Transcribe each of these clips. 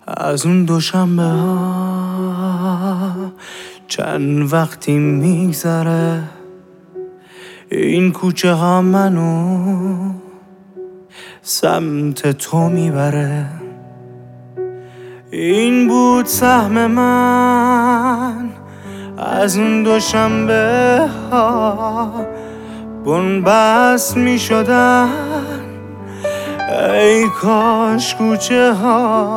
از اون دوشنبه ها چند وقتی میگذره، این کوچه ها منو سمت تو میبره. این بود سهم من از اون دوشنبه ها، بنبست میشدن ای کاش کوچه ها.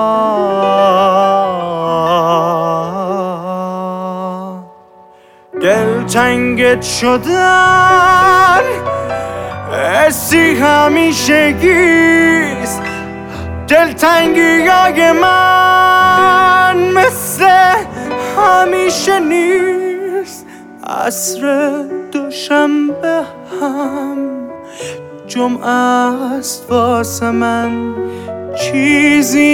دلتنگت شدن حسی همیشگیست، دلتنگیای من مثل همیشه نیست. عصر دوشنبه هم جمعه است واسه من، چیزی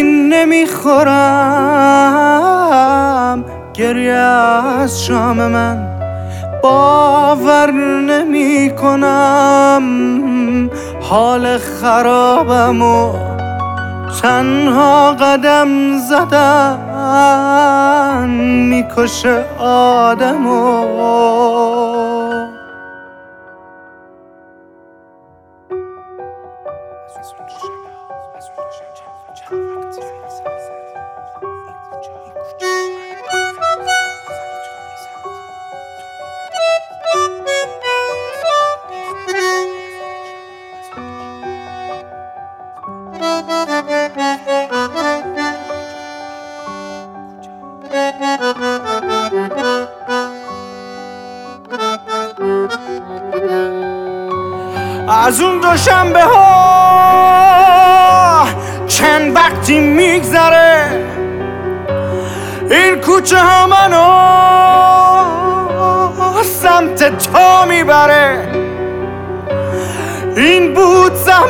نمیخورم گریه از شام من. باور نمی کنم حال خرابم و تنها قدم زدن میکشه آدمو. از اون دوشنبه ها چند وقتی میگذره، این کوچه ها منو سمت تو میبره. این بود سهم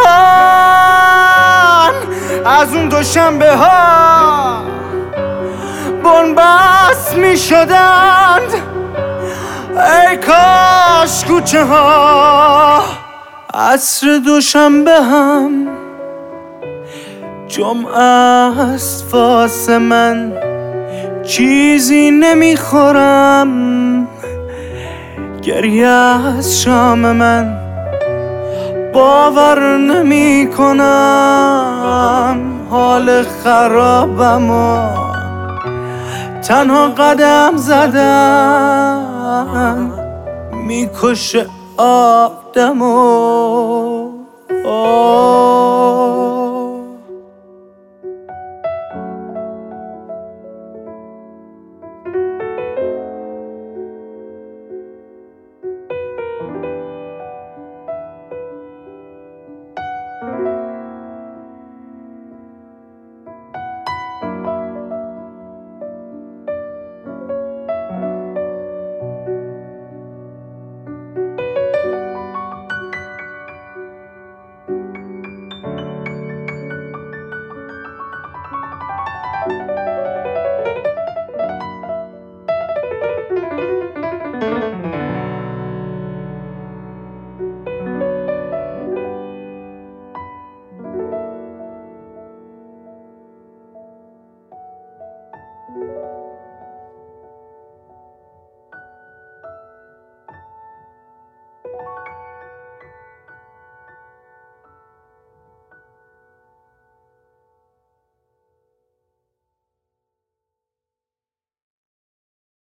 من از اون دوشنبه ها، بنبست میشدند ای کاش کوچه ها. عصر دوشنبه هم جمعه است واسه من، چیزی نمیخورم گریه از شام من. باور نمی کنم حال خرابم و تنها قدم زدم میکشه آدمو.